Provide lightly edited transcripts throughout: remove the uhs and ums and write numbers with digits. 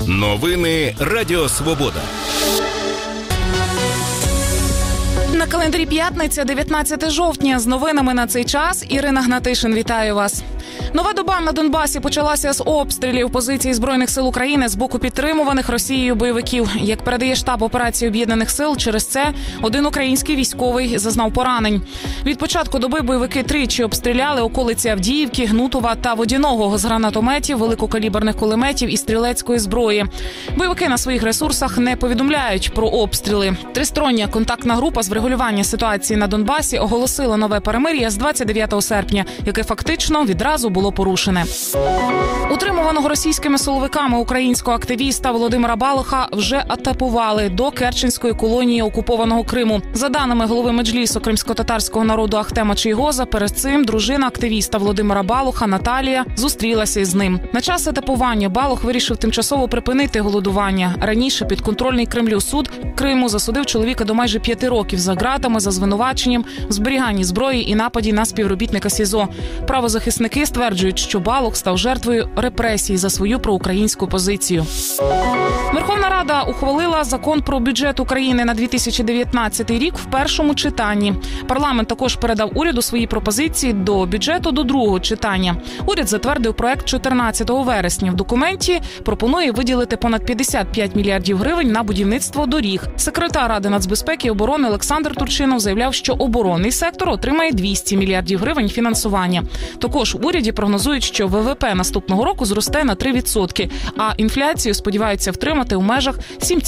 Новини Радіо Свобода. На календарі п'ятниця, 19 жовтня. З новинами на цей час Ірина Гнатишин. Вітаю вас. Нова доба на Донбасі почалася з обстрілів позицій Збройних сил України з боку підтримуваних Росією бойовиків. Як передає штаб операції Об'єднаних сил, через це один український військовий зазнав поранень. Від початку доби бойовики тричі обстріляли околиці Авдіївки, Гнутова та Водяного з гранатометів, великокаліберних кулеметів і стрілецької зброї. Бойовики на своїх ресурсах не повідомляють про обстріли. Тристороння контактна група з врегулювання ситуації на Донбасі оголосила нове перемир'я з 29 серпня, яке фактично відразу було порушене. Утримуваного російськими силовиками українського активіста Володимира Балуха вже атакували до Керченської колонії окупованого Криму. За даними голови Меджлісу кримсько-татарського народу Ахтема Чийгоза, перед цим дружина активіста Володимира Балуха Наталія зустрілася із ним. На час атакування Балух вирішив тимчасово припинити голодування. Раніше підконтрольний Кремлю суд Криму засудив чоловіка до майже 5 років за ґратами за звинуваченням в зберіганні зброї і нападі на співробітника СІЗО. Правозахисники стверджують, що Балух став жертвою репресій за свою проукраїнську позицію. Верховна Рада ухвалила закон про бюджет України на 2019 рік в першому читанні. Парламент також передав уряду свої пропозиції до бюджету до другого читання. Уряд затвердив проект 14 вересня. В документі пропонує виділити понад 55 мільярдів гривень на будівництво доріг. Секретар Ради нацбезпеки і оборони Олександр Турчинов заявляв, що оборонний сектор отримає 200 мільярдів гривень фінансування. Також в уряді прогнозують, що ВВП наступного року зросте на 3%, а інфляцію сподіваються втримати у межах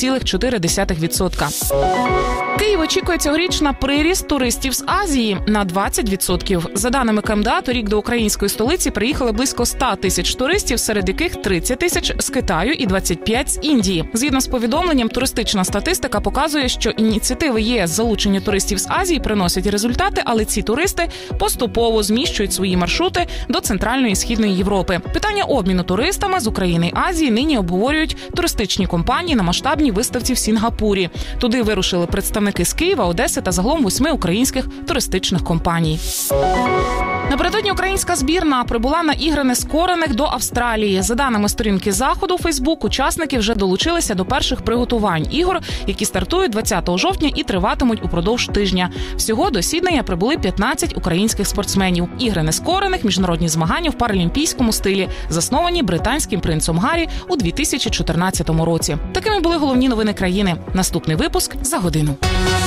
7,4%. Київ очікує цьогоріч на приріст туристів з Азії на 20%. За даними КМДА, торік до української столиці приїхали близько 100 тисяч туристів, серед яких 30 тисяч з Китаю і 25 з Індії. Згідно з повідомленням, туристична статистика показує, що ініціативи ЄС з залучення туристів з Азії приносять результати, але ці туристи поступово зміщують свої маршрути до Центральної і Східної Європи. Питання обміну туристами з України і Азії нині обговорюють туристичні компанії на масштабній виставці в Сінгапурі. Туди вирушили представники з Києва, Одеси та загалом 8 українських туристичних компаній. Напередодні українська збірна прибула на ігри нескорених до Австралії. За даними сторінки Заходу у Фейсбук, учасники вже долучилися до перших приготувань ігор, які стартують 20 жовтня і триватимуть упродовж тижня. Всього до Сіднея прибули 15 українських спортсменів. Ігри нескорених – міжнародні змагання в паралімпійському стилі, засновані британським принцом Гаррі у 2014 році. Такими були головні новини країни. Наступний випуск за годину.